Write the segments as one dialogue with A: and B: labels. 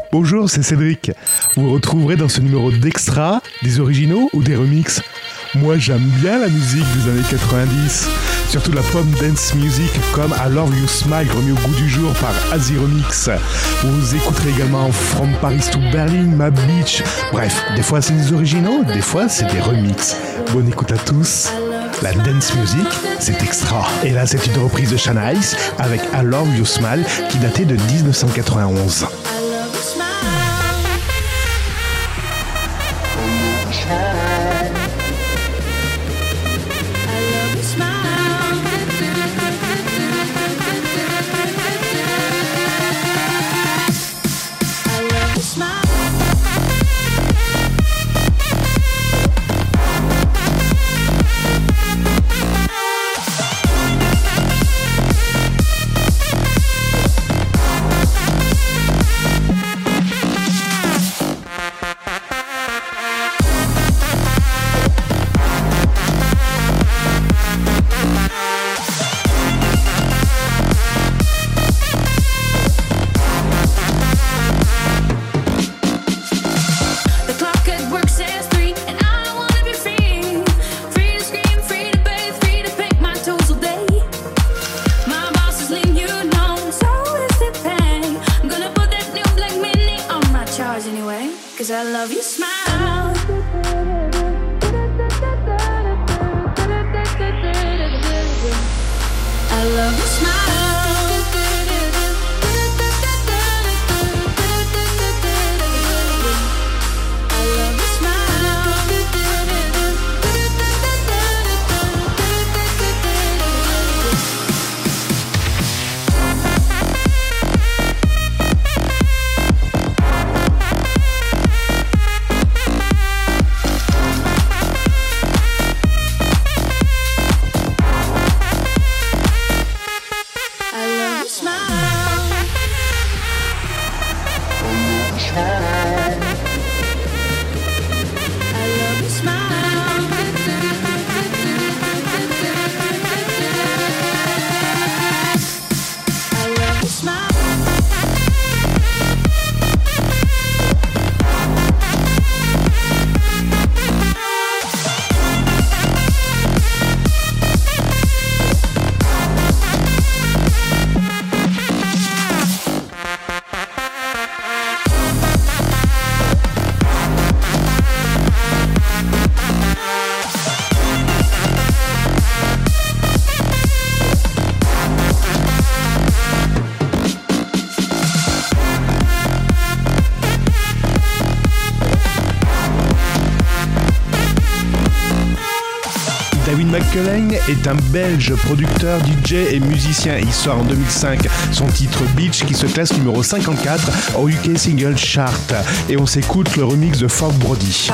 A: Bonjour, c'est Cédric. Vous retrouverez dans ce numéro d'extra des originaux ou des remixes. Moi, j'aime bien la musique des années 90, surtout la pop dance music comme I Love You Smile remis au goût du jour par Azi Remix. Vous écouterez également From Paris to Berlin, My Beach. Bref, des fois c'est des originaux, des fois c'est des remixes. Bonne écoute à tous. La dance music, c'est extra. Et là, c'est une reprise de Shana Ice avec I Love You Smile qui datait de 1991. McCulleng est un Belge, producteur, DJ et musicien. Il sort en 2005 son titre Beach qui se classe numéro 54 au UK Single Chart. Et on s'écoute le remix de Fort Brody.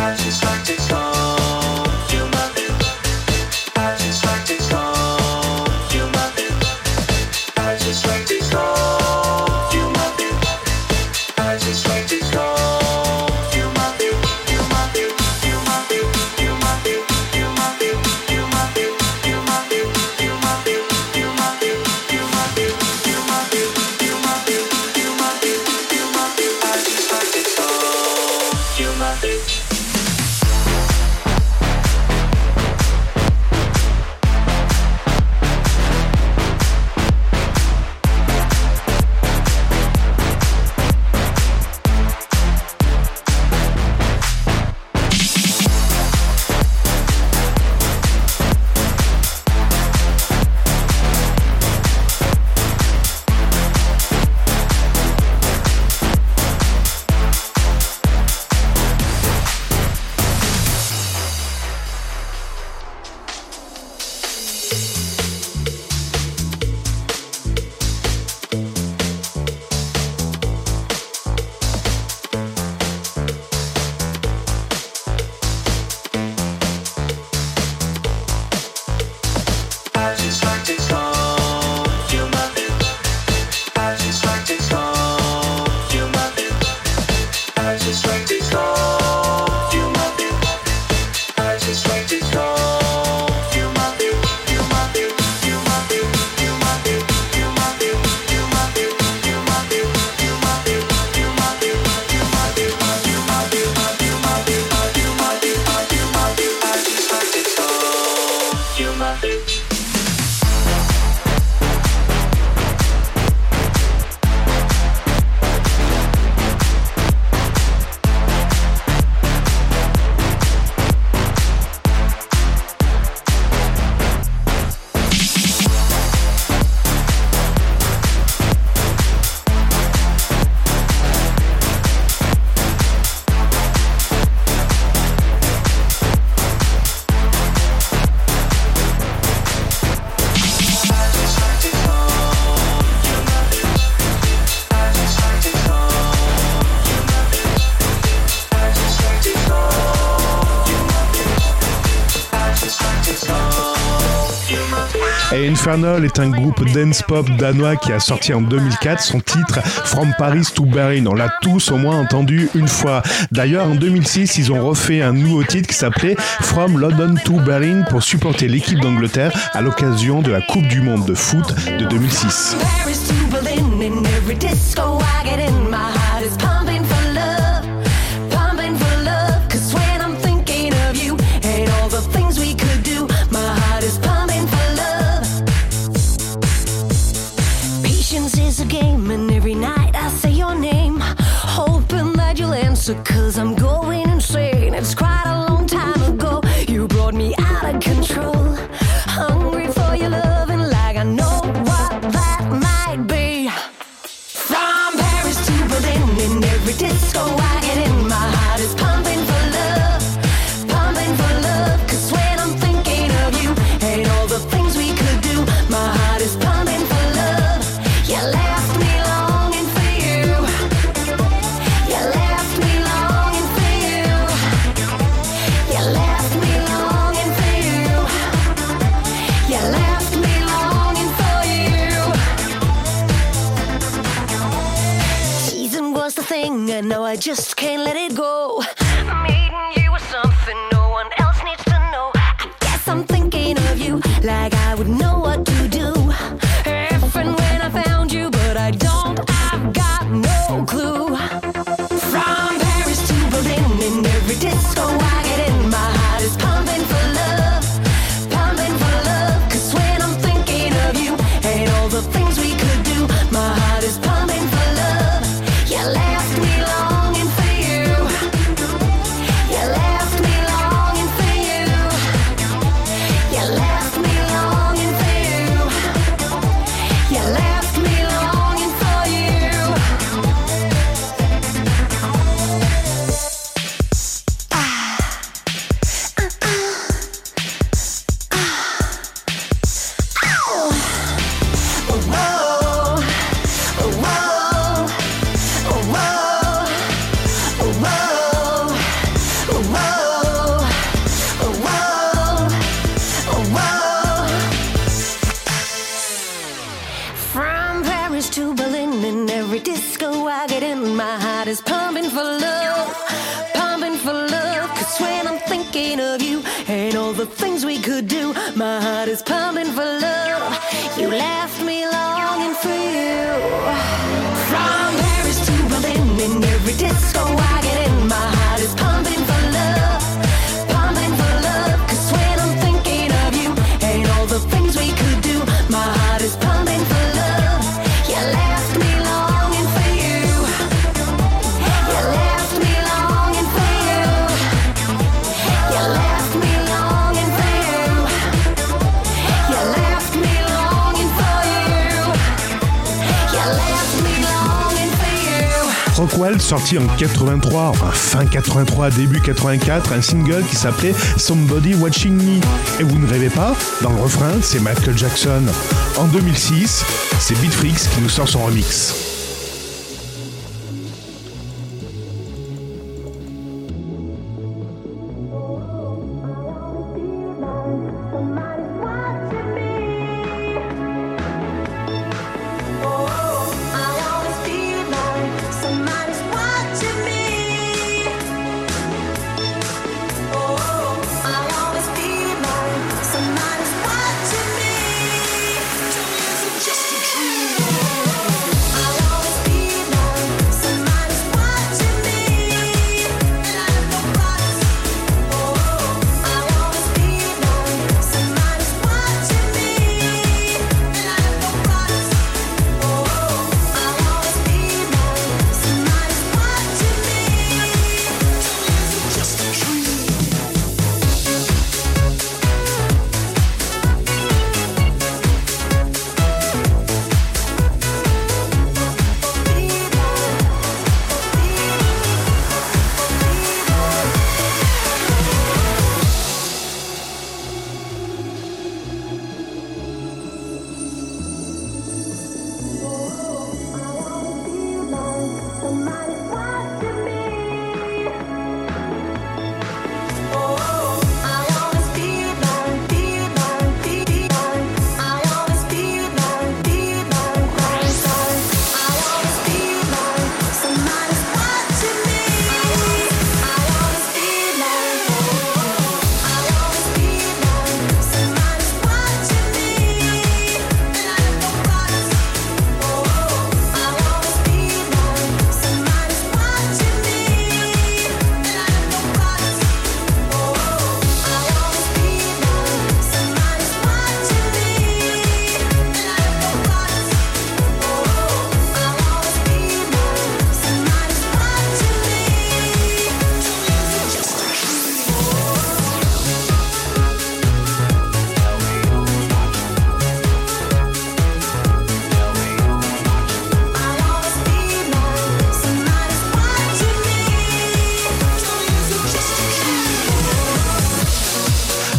A: Et Infernal est un groupe dance pop danois qui a sorti en 2004 son titre From Paris to Berlin. On l'a tous au moins entendu une fois. D'ailleurs, en 2006, ils ont refait un nouveau titre qui s'appelait From London to Berlin pour supporter l'équipe d'Angleterre à l'occasion de la Coupe du Monde de foot de 2006.
B: Cause I'm going insane. It's quite a long time ago. You brought me out of control. Hungry for your loving like I know what that might be. From Paris to Berlin, in every disco I get in, my heart is pumping for love, pumping for love. Cause when I'm thinking of you and all the things we could do, my heart is pumping for love. You left me longing for you. You left me longing for you. You left me longing for you. You left me longing for you. Season was the thing, and now I just can't let it go. Meeting you was something no one else needs to know. I guess I'm thinking of you like I would know what to do if and when I found you, but I don't. I've got no clue. From Paris to Berlin, in every disco I get in, my heart is pumping for love, pumping for love. Cause when I'm thinking of you and all the things we could do, my heart is pumping for love. You left me longing for you. You left me longing for you. You left me longing for you. You left me longing for you. From Paris to Berlin, in every disco I get in, my heart is pumping for love, pumping for love. Cause when I'm thinking of you and all the things we could do, my heart is pumping for love. You left me longing for you. From Paris to Berlin, in every disco I get in, my heart is pumping for love, pumping for love. Cause when I'm thinking of you and all the things we could do, my heart is pumping for love. You left me longing for you. You left me longing for you. You left me longing for you. You left me longing for you. You left me longing for you.
A: Rockwell sorti en 83, enfin fin 83, début 84, un single qui s'appelait Somebody Watching Me. Et vous ne rêvez pas, dans le refrain, c'est Michael Jackson. En 2006, c'est Beatfreaks qui nous sort son remix.
B: I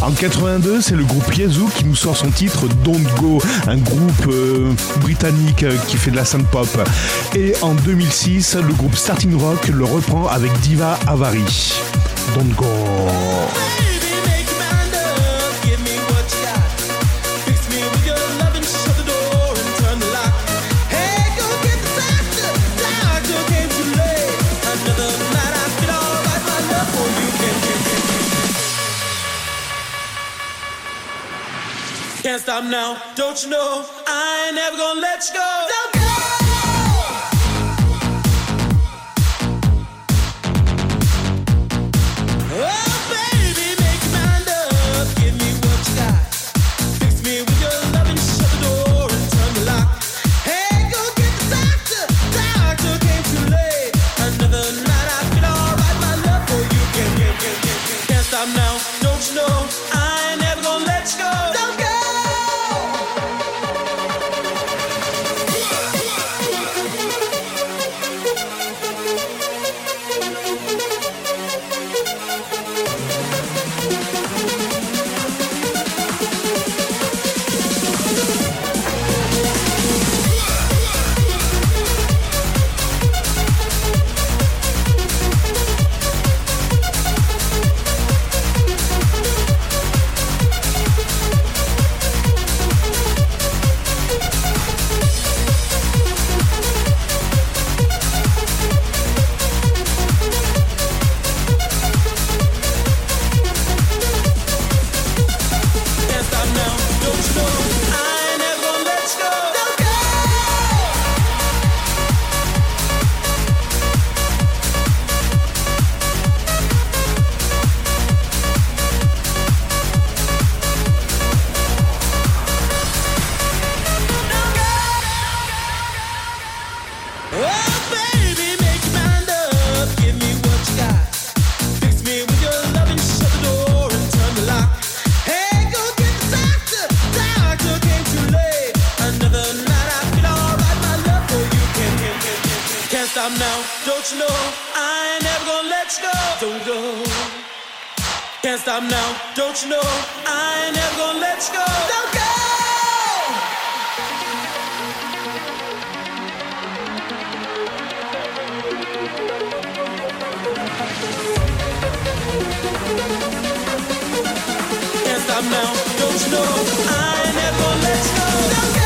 A: En 82, c'est le groupe Yazoo qui nous sort son titre Don't Go, un groupe britannique qui fait de la synth pop. Et en 2006, le groupe Starting Rock le reprend avec Diva Avari. Don't Go.
C: Can't stop now, don't you know? I ain't never gonna let you go. Don't go! Oh, baby, make your mind up. Give me what you got. Fix me with your loving, shut the door and turn the lock. Hey, go get the doctor. Doctor came too late. Another night I feel alright. My love for you can't stop now, don't you know? I ain't never gonna let you go. Don't go! Can't stop now, don't you know? I ain't never gonna let you go. Don't go! Can't stop now, don't you know? I ain't never gonna let you go. Don't go!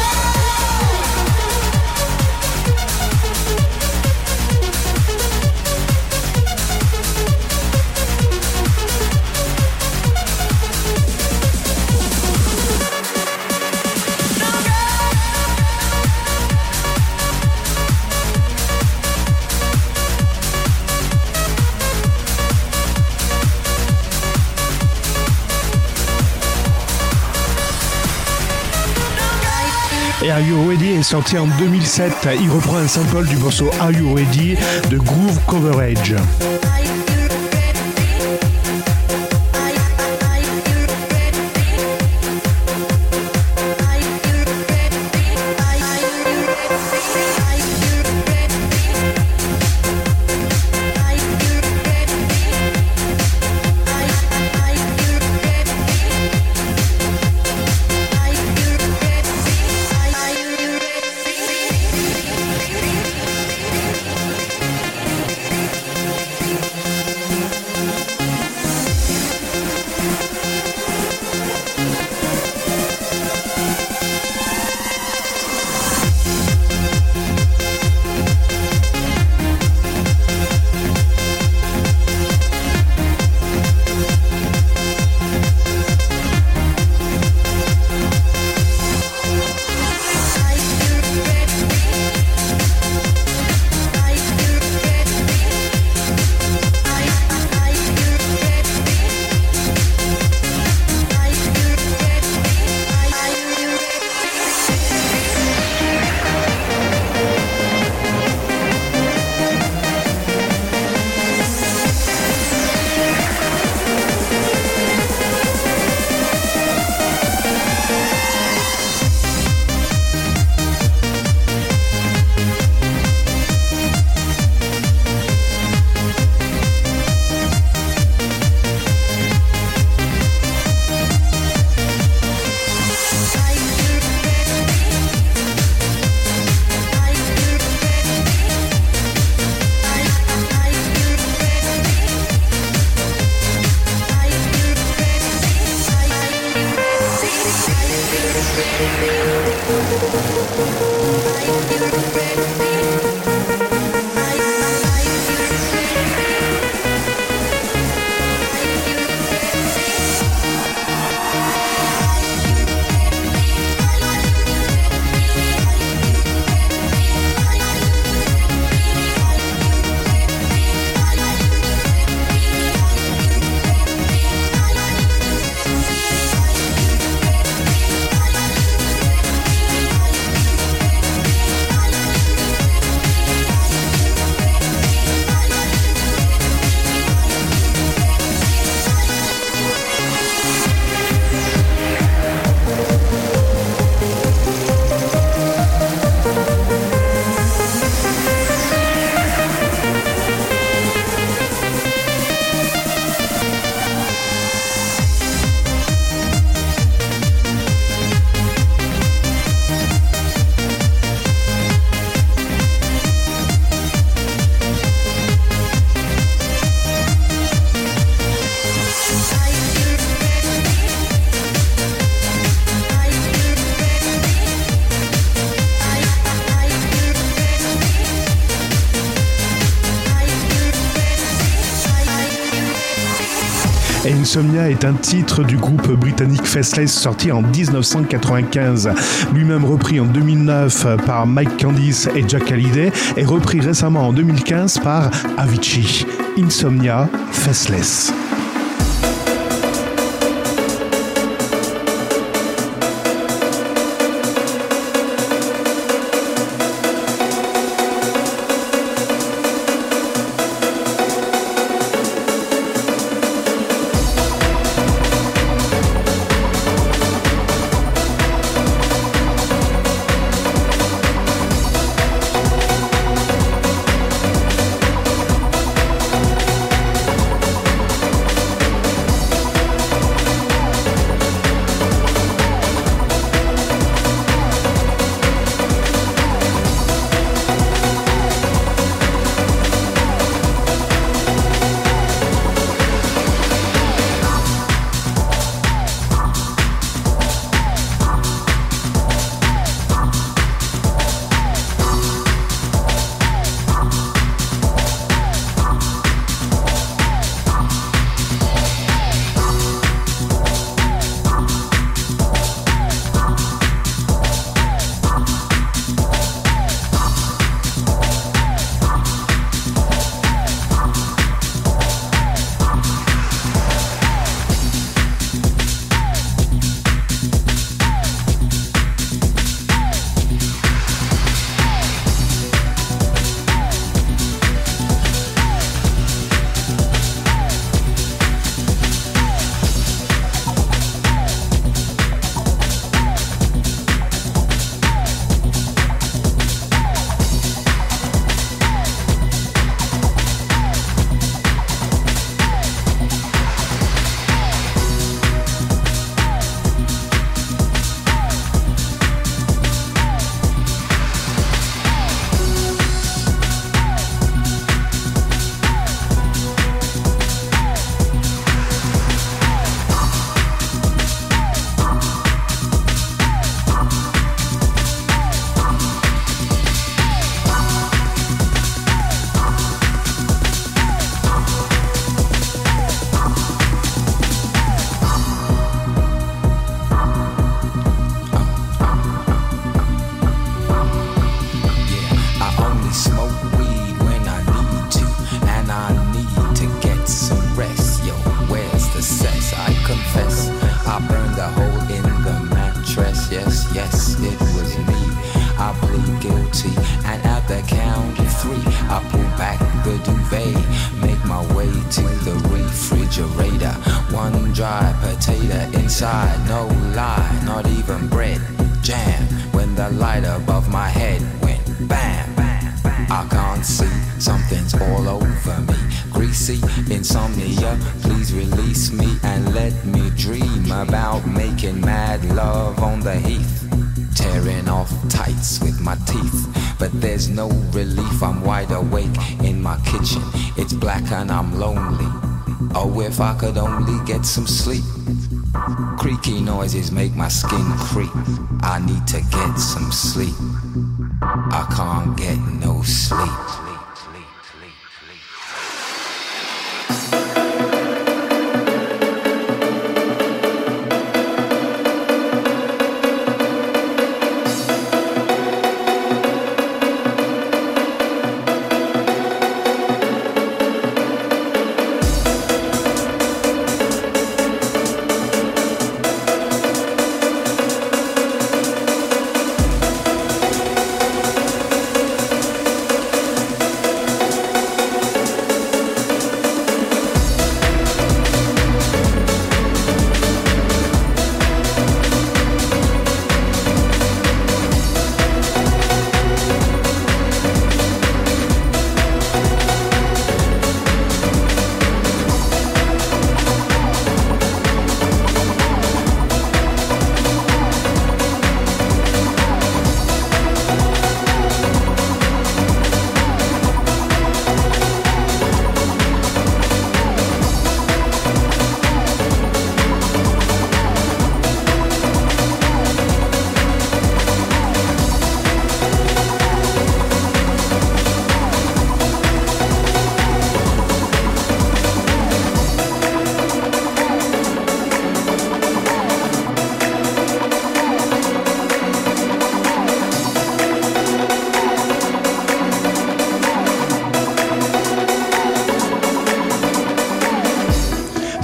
A: Et Are You Ready est sorti en 2007. Il reprend un sample du morceau Are You Ready de Groove Coverage. et Insomnia est un titre du groupe britannique Faceless sorti en 1995, lui-même repris en 2009 par Mike Candice et Jack Hallyday et repris récemment en 2015 par Avicii. Insomnia, Faceless.
D: And I'm lonely. Oh, if I could only get some sleep. Creaky noises make my skin creep. I need to get some sleep. I can't get no sleep.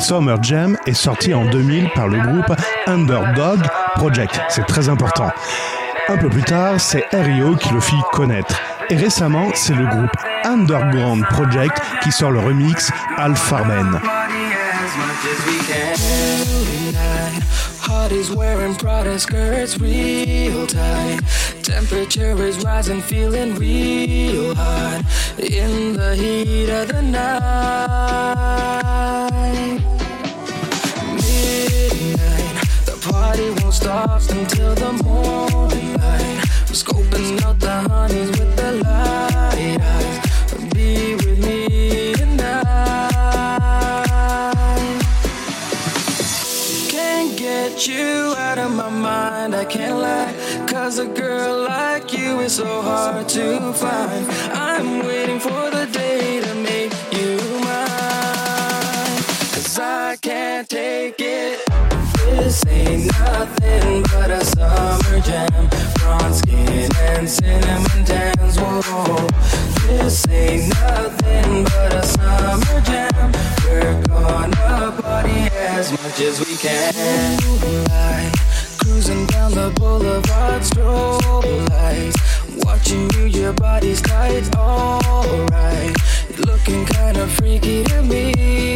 A: Summer Jam est sorti en 2000 par le groupe Underdog Project. C'est très important. Un peu plus tard, c'est R.E.O. qui le fit connaître. Et récemment, c'est le groupe Underground Project qui sort le remix Alpha Men.
E: Heart is wearing Prada skirts real tight. Temperature is rising, feeling real hot in the heat of the night. Midnight, the party won't stop until the morning light. We're scoping out the honeys with the light eyes. Be with me tonight. Can't get you out of my mind, I can't lie. Cause a girl like you is so hard to find. I'm waiting for the day to make you mine. Cause I can't take it. This ain't nothing but a summer jam. Bronze skin and cinnamon tans, whoa. This ain't nothing but a summer jam. We're gonna party as much as we can. Moonlight, cruising down the boulevard, strobe lights. Watching you, your body's tight, alright. You're looking kinda freaky to me.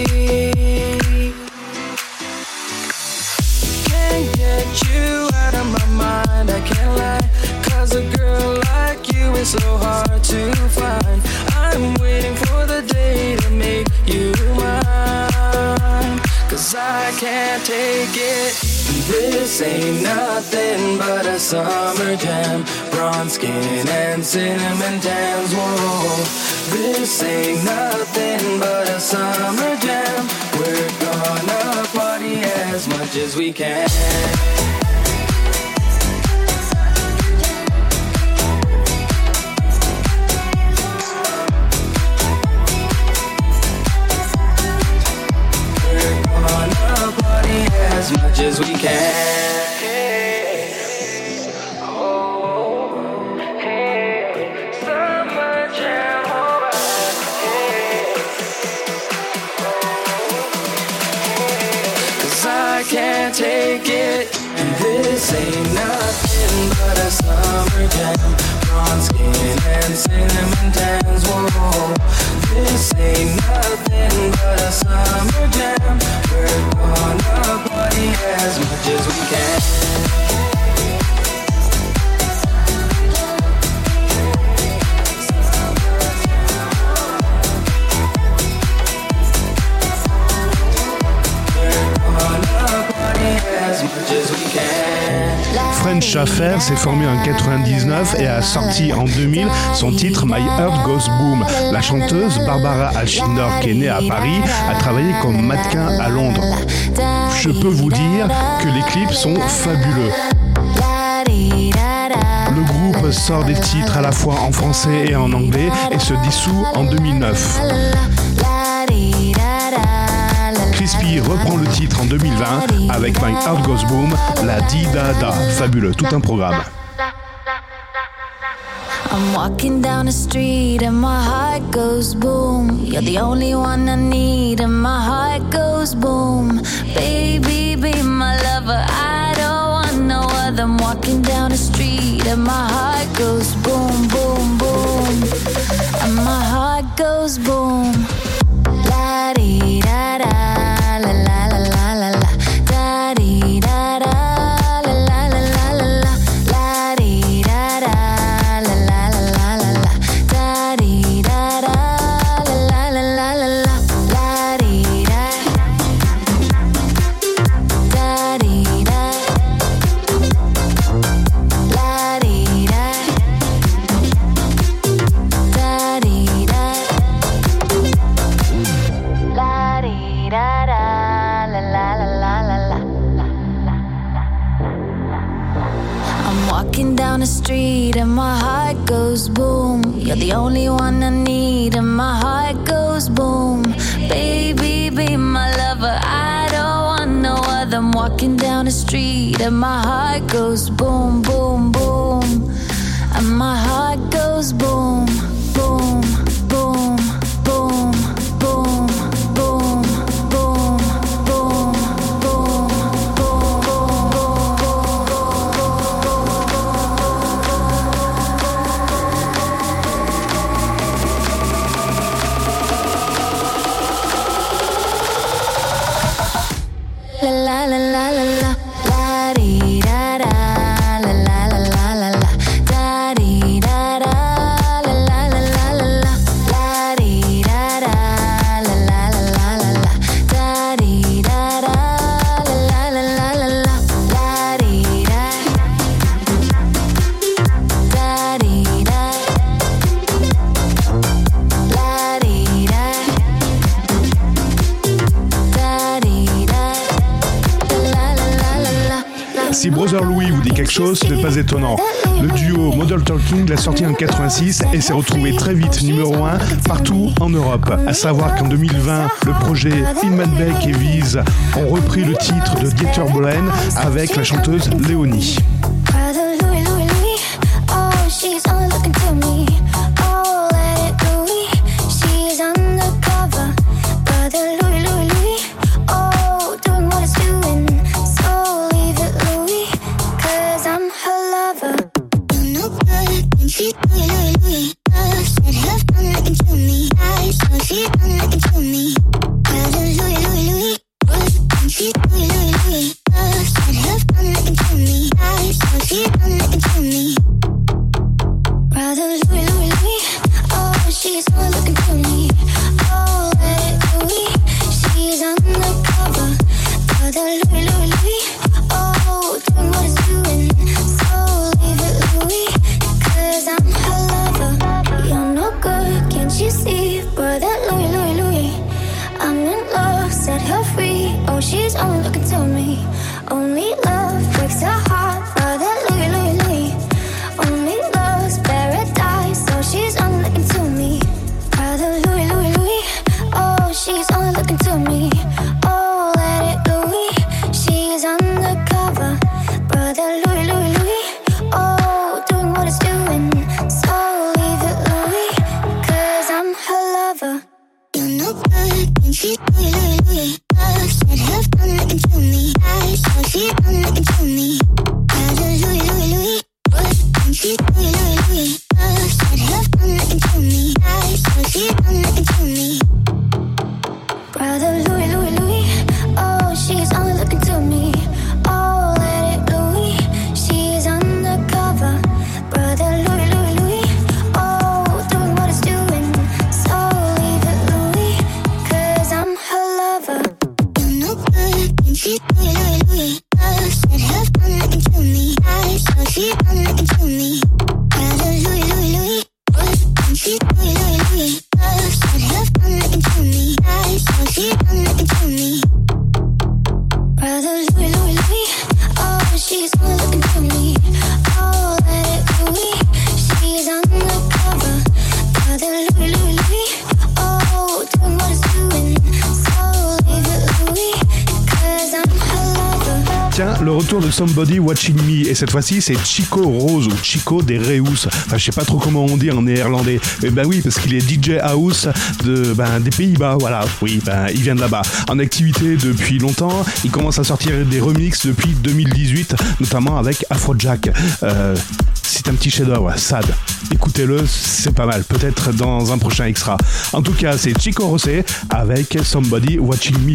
E: Can't get you out of my mind, I can't lie. Cause a girl like you is so hard to find. I'm waiting for the day to make you mine. Cause I can't take it. This ain't nothing but a summer jam. Bronze skin and cinnamon tans, whoa. This ain't nothing but a summer jam. We're gonna party as much as we can. As much as we can. Hey, oh, hey, summer jam, alright. Hey, cause I can't take it. This ain't nothing but a summer jam. Bronze skin and cinnamon tans, whoa. This ain't nothing but a summer jam. We're gonna party as much as we can.
A: French Affair s'est formé en 99 et a sorti en 2000 son titre My Heart Goes Boom. La chanteuse Barbara Alcindor, qui est née à Paris, a travaillé comme mannequin à Londres. Je peux vous dire que les clips sont fabuleux. Le groupe sort des titres à la fois en français et en anglais et se dissout en 2009. Crispy reprend le titre en 2020 avec My Heart Goes Boom, la Di-Da-Da. Fabuleux, tout un programme.
B: I'm walking down the street and my heart goes boom. You're the only one I need and my heart goes boom. Baby, be my lover, I don't want no other. I'm walking down the street and my heart goes boom, boom, boom. And my heart goes boom. La-dee-da-da, la-la-la-la-la-la. Da-dee-da-da, la-la-la-la-la-la. La-dee-da-da, la-la-la-la-la-la. Da-dee-da-da, la-la-la-la-la-la. La-dee-da, da-dee-da, la-dee-da, da-dee-da. La-dee-da-da, la-la-la-la-la-la. I'm walking down the street and my heart goes boom. You're the only one I need and my heart goes boom. Baby, be my lover, I don't want no other. I'm walking down the street and my heart goes boom, boom, boom. And my heart goes boom, boom, boom, boom, boom, boom, boom,
A: Si Brother Louis vous dit quelque chose, ce n'est pas étonnant. Le duo Model Talking l'a sorti en 86 et s'est retrouvé très vite numéro 1 partout en Europe. À savoir qu'en 2020, le projet Inman Beck et Viz ont repris le titre de Dieter Bohlen avec la chanteuse Léonie. Le retour de Somebody Watching Me, et cette fois-ci c'est Chico Rose ou Chico des Reus. Enfin, je sais pas trop comment on dit en néerlandais. Mais ben oui, parce qu'il est DJ House des Pays-Bas. Voilà, oui, il vient de là-bas. En activité depuis longtemps, il commence à sortir des remixes depuis 2018, notamment avec Afrojack. C'est un petit chef-d'œuvre, Sad. Écoutez-le, c'est pas mal. Peut-être dans un prochain extra. En tout cas, c'est Chico Rose avec Somebody Watching Me.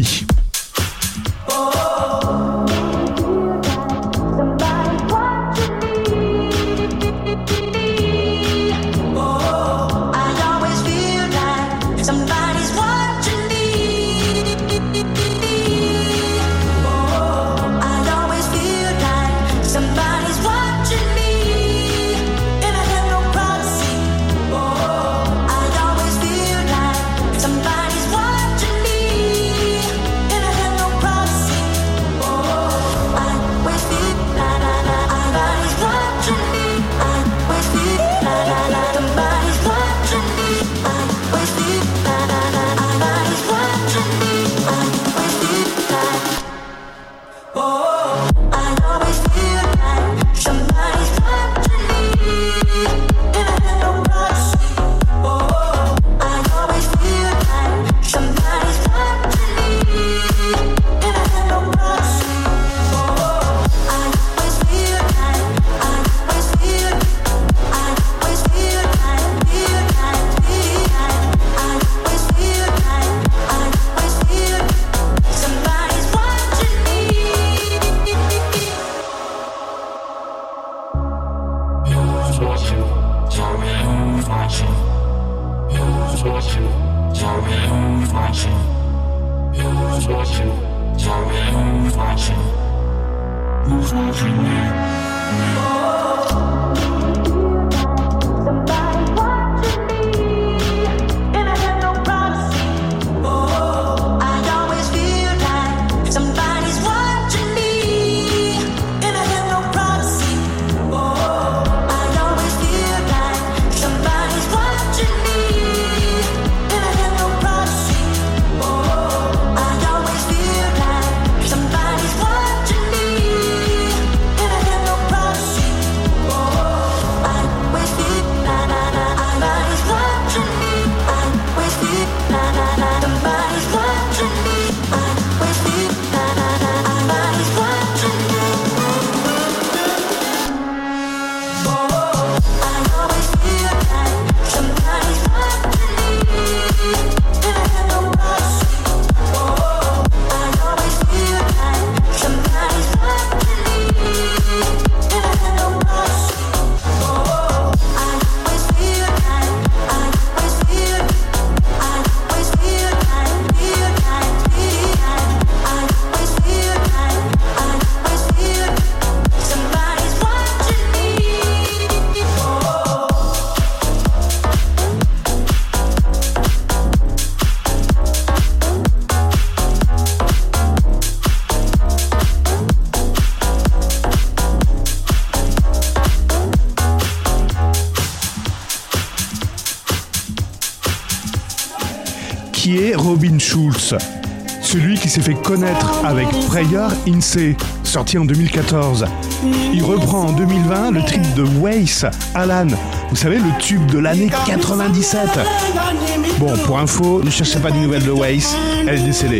A: Robin Schulz. Celui qui s'est fait connaître avec Prayer in C, sorti en 2014. Il reprend en 2020 le titre de Wace, Alan. Vous savez, le tube de l'année 97. Bon, pour info, ne cherchez pas de nouvelles de Wace, elle est décédée.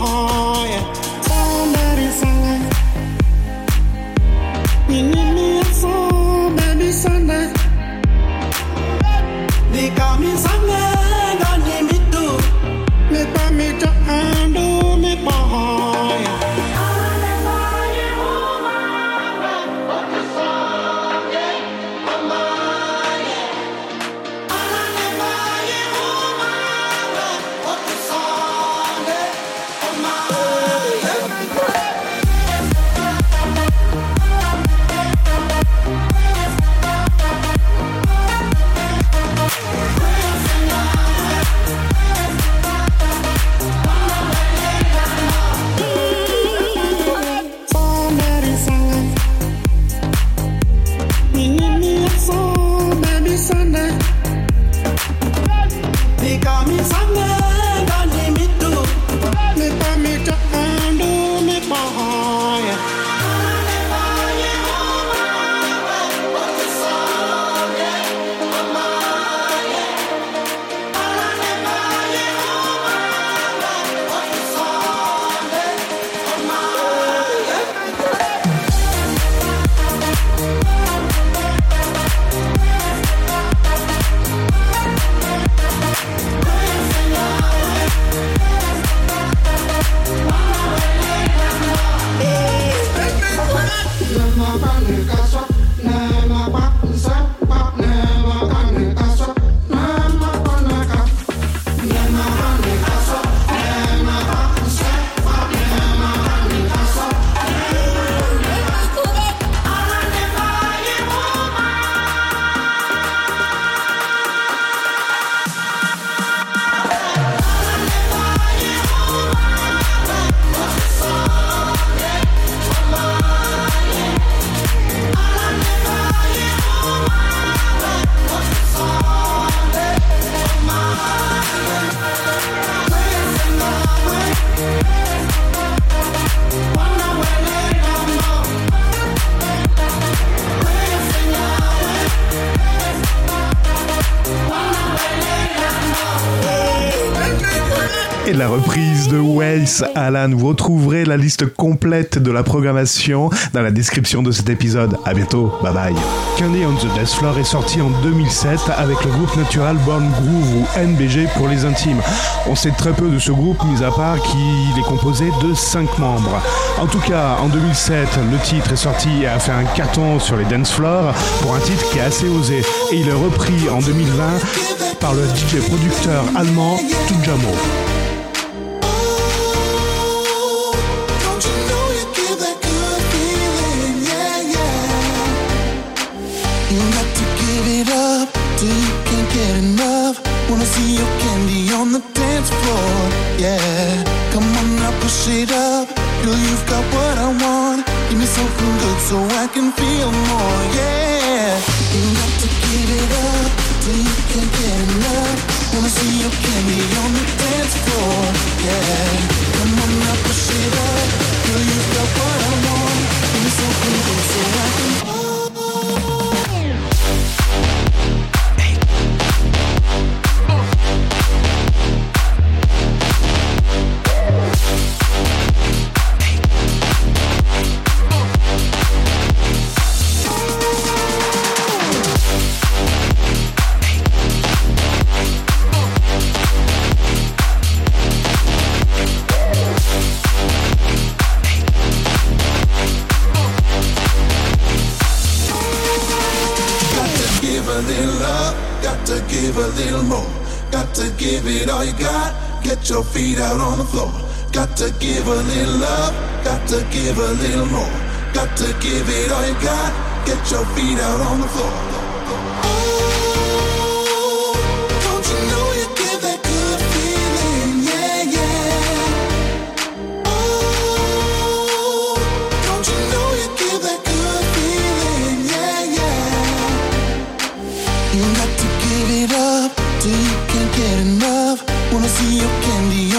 A: Et la reprise de Wace, Alan. Vous retrouverez la liste complète de la programmation dans la description de cet épisode. À bientôt, bye bye. Candy on the Dance Floor est sorti en 2007 avec le groupe Natural Born Groove ou NBG pour les intimes. On sait très peu de ce groupe, mis à part qu'il est composé de 5 membres. En tout cas, en 2007, le titre est sorti et a fait un carton sur les dance floors pour un titre qui est assez osé. Et il est repris en 2020 par le DJ producteur allemand Tujamo.
F: Wanna see your candy on the dance floor, yeah. Come on now, push it up. Girl, you've got what I want. Give me something good so I can feel more, yeah. You got to give it up till you can't get enough. Wanna see your candy on the dance floor, yeah. Come on now, push it up. Girl, you've got what I want. Give me something good so I can. Give it all you got, get your feet out on the floor. Got to give a little love, got to give a little more. Got to give it all you got, get your feet out on the floor. Oh, don't you know you give that good feeling, yeah, yeah. Oh, don't you know you give that good feeling, yeah, yeah. You got to give it up till you can't get enough. Wanna see your candy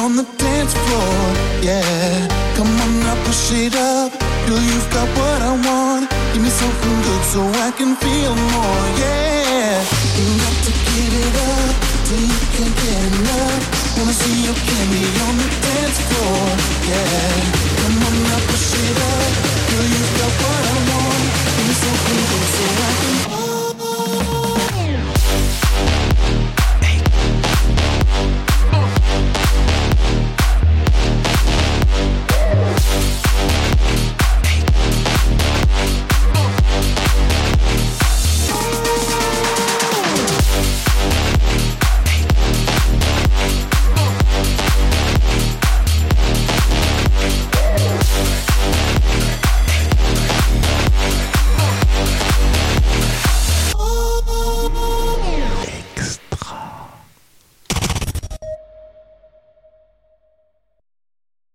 F: dance floor, yeah. Come on now, push it up. Girl, you've got what I want. Give me something good so I can feel more, yeah. You got to give it up till you can't get enough. Wanna see your candy on the dance floor, yeah. Come on now, push it up. Girl, you've got what I want. Give me something good so I can.